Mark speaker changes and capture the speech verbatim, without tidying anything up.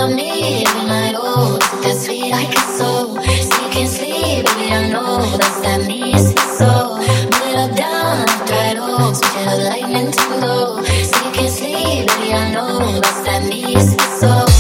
Speaker 1: about me every night. Oh, that sweet like a soul. So you can't sleep, baby, I know that's that me, it's the soul. Move it up, down, left, right, oh, switch it up, lightning to low. So you can't sleep, baby, I know that's that me, it's the soul.